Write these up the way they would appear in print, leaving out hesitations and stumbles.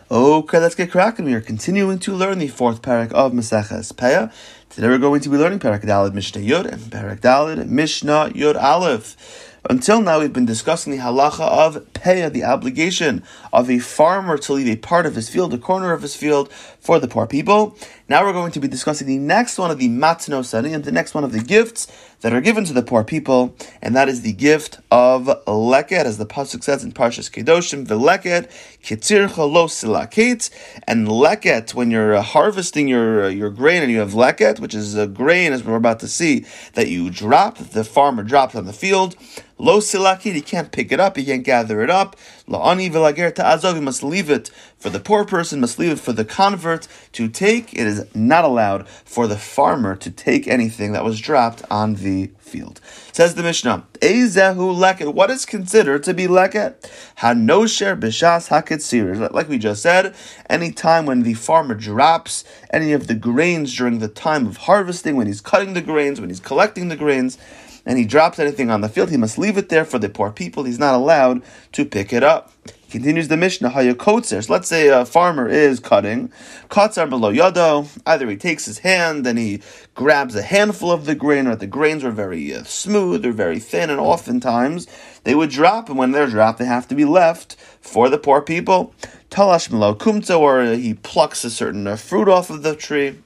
Okay, let's get cracking. We are continuing to learn the fourth parak of Maseches Peah. Today we're going to be learning Parak Daled Mishnah Yud and Parak Daled Mishnah Yud Aleph. Until now, we've been discussing the halacha of Peah, the obligation of a farmer to leave a part of his field, a corner of his field, for the poor people. Now we're going to be discussing the next one of the matnos and the next one of the gifts that are given to the poor people, and that is the gift of leket, as the pasuk says in Parshas Kedoshim, v'leket kitzircha lo silaket. And leket, when you're harvesting your grain and you have leket, which is a grain, as we're about to see, that you dropped, the farmer dropped on the field, lo silakit, he can't pick it up, he can't gather it up. La'ani v'lager ta'azov, he must leave it for the poor person, must leave it for the convert to take. It is not allowed for the farmer to take anything that was dropped on the field. Says the Mishnah, Eizehu leket, what is considered to be leket? Hanosher b'shas haketzir. Like we just said, any time when the farmer drops any of the grains during the time of harvesting, when he's cutting the grains, when he's collecting the grains, and he drops anything on the field, he must leave it there for the poor people. He's not allowed to pick it up. Continues the Mishnah, Hayakotzer. So let's say a farmer is cutting, Katzar below yado. Either he takes his hand and he grabs a handful of the grain, or the grains are very smooth or very thin, and oftentimes they would drop, and when they're dropped, they have to be left for the poor people. Talash below kumtza, or he plucks a certain fruit off of the tree,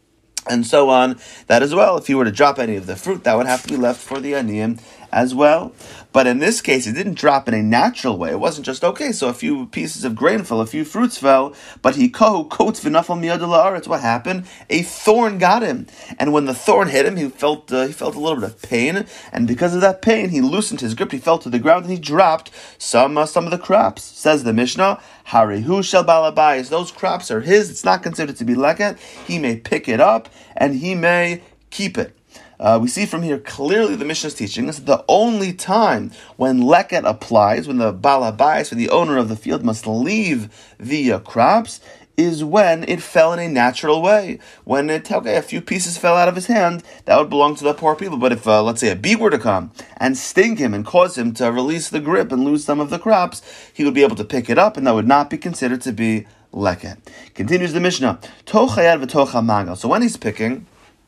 and so on. That as well, if he were to drop any of the fruit, that would have to be left for the aniyim as well. But in this case, it didn't drop in a natural way. It wasn't just, okay, so a few pieces of grain fell, a few fruits fell, but he coats v'nafal miyad la'aretz. What happened? A thorn got him. And when the thorn hit him, he felt a little bit of pain, and because of that pain, he loosened his grip, he fell to the ground, and he dropped some of the crops. Says the Mishnah, Harihu shel balabayis. Those crops are his. It's not considered to be leket. He may pick it up, and he may keep it. We see from here clearly the Mishnah is teaching us that the only time when leket applies, when the balabayis, when the owner of the field must leave the crops, is when it fell in a natural way. When a few pieces fell out of his hand, that would belong to the poor people. But if, let's say, a bee were to come and sting him and cause him to release the grip and lose some of the crops, he would be able to pick it up, and that would not be considered to be leket. Continues the Mishnah, tochayad v'tocha magal. So when he's picking,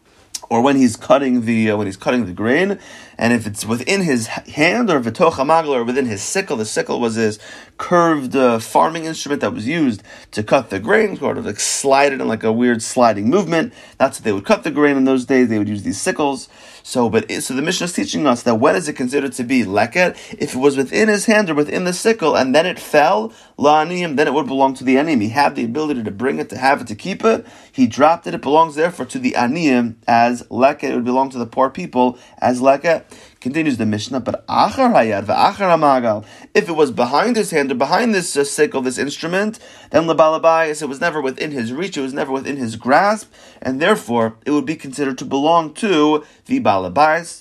or when he's cutting the grain, and if it's within his hand, or v'tocha magal, or within his sickle, the sickle was his curved farming instrument that was used to cut the grain, sort of like slide it in like a weird sliding movement. That's what they would cut the grain in those days. They would use these sickles. So the Mishnah is teaching us that when is it considered to be leket? If it was within his hand or within the sickle, and then it fell, la'aniyim, then it would belong to the aniyim. He had the ability to bring it, to have it, to keep it. He dropped it. It belongs therefore to the aniyim as leket. It would belong to the poor people as leket. Continues the Mishnah, but achar hayad v'achar hamagal. If it was behind his hand or behind this sickle, this instrument, then lebalabayis, it was never within his reach, it was never within his grasp, and therefore it would be considered to belong to the balabayis.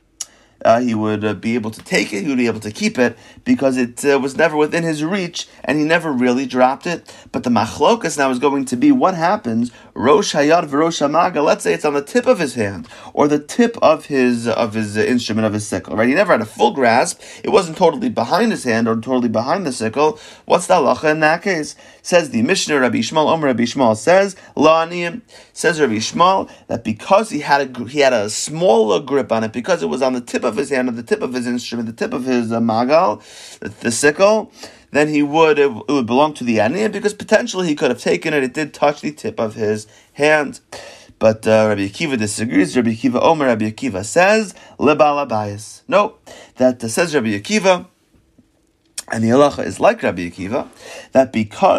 He would be able to take it, he would be able to keep it, because it was never within his reach, and he never really dropped it. But the machlokas now is going to be, what happens, rosh hayad v'rosh hamagal, let's say it's on the tip of his hand, or the tip of his instrument, of his sickle, right? He never had a full grasp, it wasn't totally behind his hand, or totally behind the sickle. What's the halacha in that case? Says the Mishnah, Rabbi Yishmael, Omer Rabbi Yishmael says, la'aniyim, says Rabbi Yishmael, that because he had a smaller grip on it, because it was on the tip of his hand, or the tip of his instrument, the tip of his magal, the sickle, then it would belong to the aniyim, because potentially he could have taken it. It did touch the tip of his hand. But Rabbi Akiva disagrees. Rabbi Akiva Omer, Rabbi Akiva says, lebalabayis. No, that says Rabbi Akiva, and the halacha is like Rabbi Akiva, that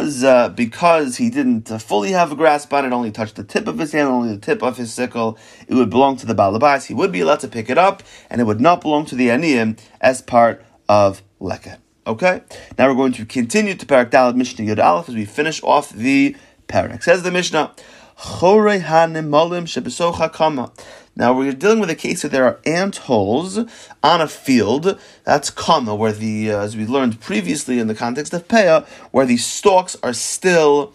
because he didn't fully have a grasp on it, only touched the tip of his hand, only the tip of his sickle, it would belong to the balabais. He would be allowed to pick it up, and it would not belong to the aniyim as part of leket. Okay? Now we're going to continue to Parak Daled Mishnah Yud Aleph as we finish off the parak. Says the Mishnah, Chorei hanemolim shebesocha kama. Now we're dealing with a case where there are ant holes on a field. That's kama, where as we learned previously in the context of peah, where the stalks are still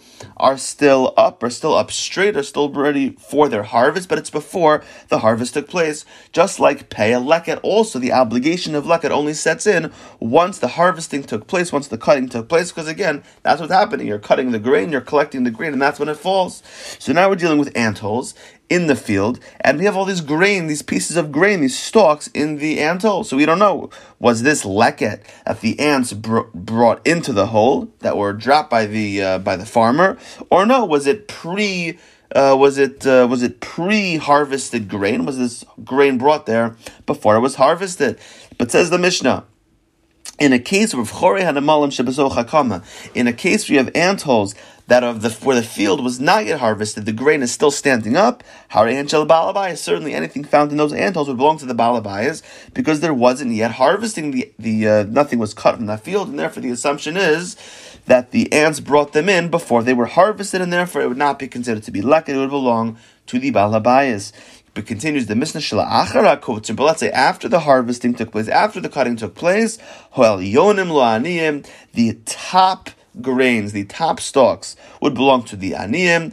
up straight, are still ready for their harvest, but it's before the harvest took place. Just like peah, leket also, the obligation of leket only sets in once the harvesting took place, once the cutting took place, because again, that's what's happening. You're cutting the grain, you're collecting the grain, and that's when it falls. So now we're dealing with ant holes in the field, and we have all this grain, these pieces of grain, these stalks in the ant hole. So we don't know, was this leket that the ants brought into the hole that were dropped by the farmer, or no, was it pre-harvested grain? Was this grain brought there before it was harvested? But says the Mishnah, in a case where you have ant holes where the field was not yet harvested, the grain is still standing up, certainly anything found in those ant holes would belong to the balabayas, because there wasn't yet harvesting, nothing was cut from that field, and therefore the assumption is that the ants brought them in before they were harvested, and therefore it would not be considered to be leket, it would belong to the balabayas. But continues the Mishnah Shela Achara Kotzim, but let's say after the harvesting took place, after the cutting took place, the top grains, the top stalks would belong to the aniyim,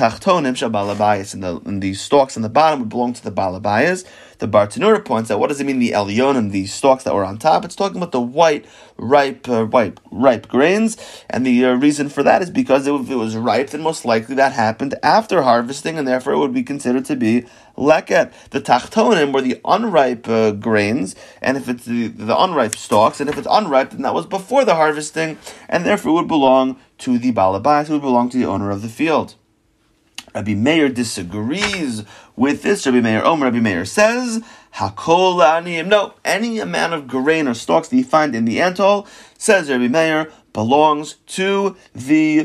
and the stalks on the bottom would belong to the balabayas. The Bartanura points out, what does it mean, the elyonim, the stalks that were on top? It's talking about the white, ripe grains, and the reason for that is because if it was ripe, then most likely that happened after harvesting, and therefore it would be considered to be leket. The tachtonim were the unripe grains, and if it's the unripe stalks, and if it's unripe, then that was before the harvesting, and therefore it would belong to the balabayas, it would belong to the owner of the field. Rabbi Meir disagrees with this. Rabbi Meir says, Hakol la'aniyim. No, any amount of grain or stalks that you find in the ant hole, says Rabbi Meir, belongs to the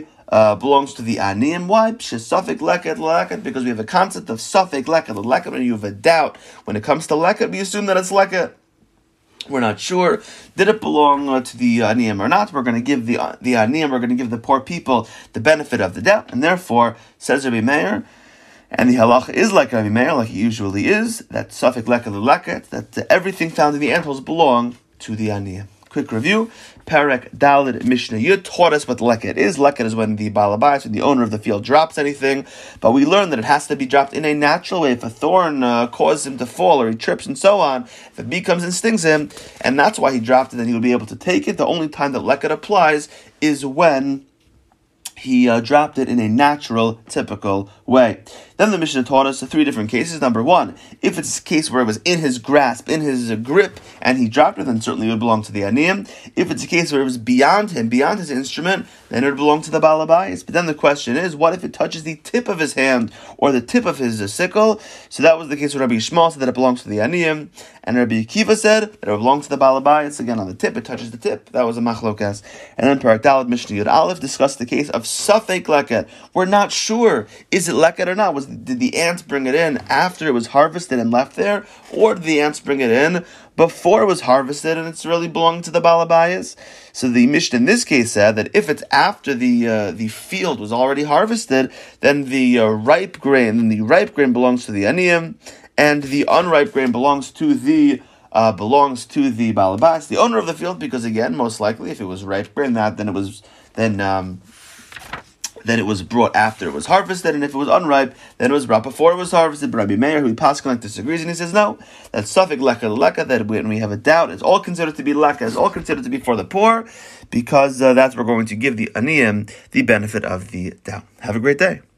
aniyim. Why? Safek leket, because we have a concept of safek leket. When you have a doubt when it comes to leket, we assume that it's leket. We're not sure, did it belong to the aniyim or not? We're going to give the aniyim, we're going to give the poor people the benefit of the doubt, and therefore, says Rabbi Meir, and the halacha is like Rabbi Meir, like it usually is, that safek leket, that everything found in the ant holes belong to the aniyim. Quick review, Perek Daled Mishnah Yud taught us what leket is. Leket is when the balabayas, when the owner of the field drops anything, but we learned that it has to be dropped in a natural way. If a thorn causes him to fall, or he trips and so on, if a bee comes and stings him, and that's why he dropped it, then he will be able to take it. The only time that leket applies is when he dropped it in a natural, typical way. Then the Mishnah taught us 3 different cases. Number 1, if it's a case where it was in his grasp, in his grip, and he dropped it, then certainly it would belong to the aniyim. If it's a case where it was beyond him, beyond his instrument, then it would belong to the balabayas. But then the question is, what if it touches the tip of his hand, or the tip of his sickle? So that was the case where Rabbi Yishmael said that it belongs to the aniyim, and Rabbi Akiva said that it would belong to the balabayas. Again, on the tip, it touches the tip. That was a machlokas. And then Perek Daled Mishnah Yud Aleph discussed the case of safek leket. We're not sure, is it leket or not? Did the ants bring it in after it was harvested and left there, or did the ants bring it in before it was harvested and it's really belonging to the balabayas? So the Mishnah in this case said that if it's after the field was already harvested, then the ripe grain belongs to the aniyim, and the unripe grain belongs to the balabayas, the owner of the field, because again, most likely, if it was ripe grain, then it was brought after it was harvested, and if it was unripe, then it was brought before it was harvested. But Rabbi Meir, who Paskin disagrees, and he says no, that's safek leket, that when we have a doubt, it's all considered to be leket, it's all considered to be for the poor, because that's we're going to give the aniyim the benefit of the doubt. Have a great day.